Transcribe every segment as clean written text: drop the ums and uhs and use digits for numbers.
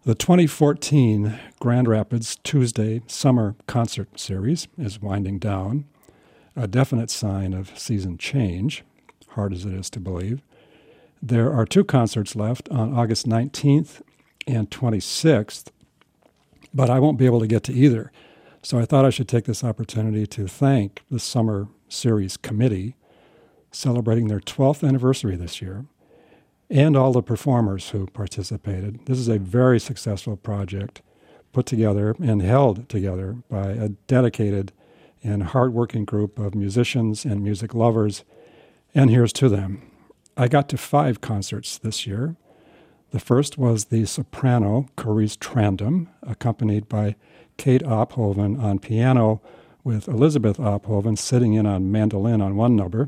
The 2014 Grand Rapids Tuesday Summer Concert Series is winding down, a definite sign of season change, hard as it is to believe. There are 2 concerts left on August 19th and 26th, but I won't be able to get to either. So I thought I should take this opportunity to thank the Summer Series Committee, celebrating their 12th anniversary this year, and all the performers who participated. This is a very successful project put together and held together by a dedicated and hardworking group of musicians and music lovers, and here's to them. I got to 5 concerts this year. The first was the soprano Carice Trandum, accompanied by Kate Ophoven on piano, with Elizabeth Ophoven sitting in on mandolin on one number.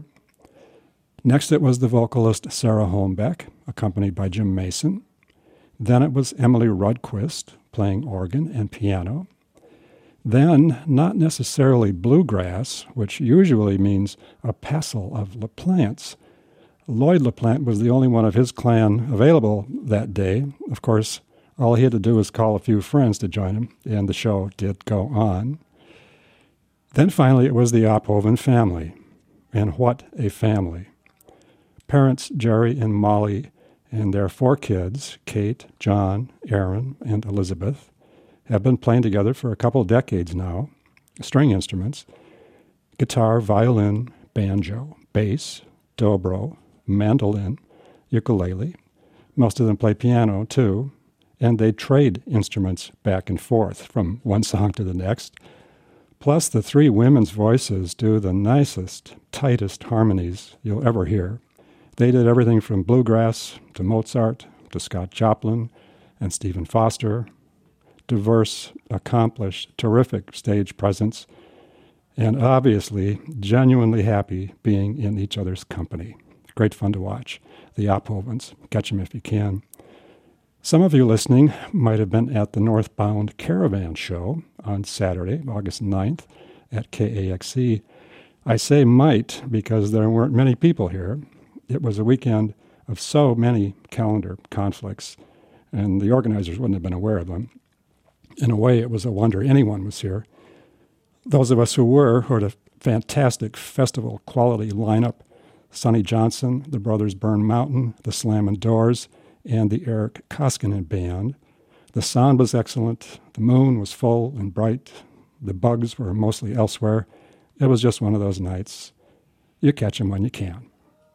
Next it was the vocalist Sarah Holmbeck, accompanied by Jim Mason. Then it was Emily Rudquist, playing organ and piano. Then, not necessarily bluegrass, which usually means a passel of LaPlantes. Lloyd LaPlante was the only one of his clan available that day. Of course, all he had to do was call a few friends to join him, and the show did go on. Then finally it was the Ophoven family. And what a family. Parents Jerry and Molly and their 4 kids, Kate, John, Aaron, and Elizabeth, have been playing together for a couple decades now. String instruments, guitar, violin, banjo, bass, dobro, mandolin, ukulele. Most of them play piano, too, and they trade instruments back and forth from one song to the next. Plus, the 3 women's voices do the nicest, tightest harmonies you'll ever hear. They did everything from bluegrass to Mozart to Scott Joplin and Stephen Foster. Diverse, accomplished, terrific stage presence, and obviously genuinely happy being in each other's company. Great fun to watch. The Ophovens. Catch them if you can. Some of you listening might have been at the Northbound Caravan Show on Saturday, August 9th at KAXE. I say might because there weren't many people here. It was a weekend of so many calendar conflicts, and the organizers wouldn't have been aware of them. In a way, it was a wonder anyone was here. Those of us who were heard a fantastic festival quality lineup. Sonny Johnson, the Brothers Burn Mountain, the Slammin' Doors, and the Eric Koskinen Band. The sound was excellent. The moon was full and bright. The bugs were mostly elsewhere. It was just one of those nights. You catch them when you can.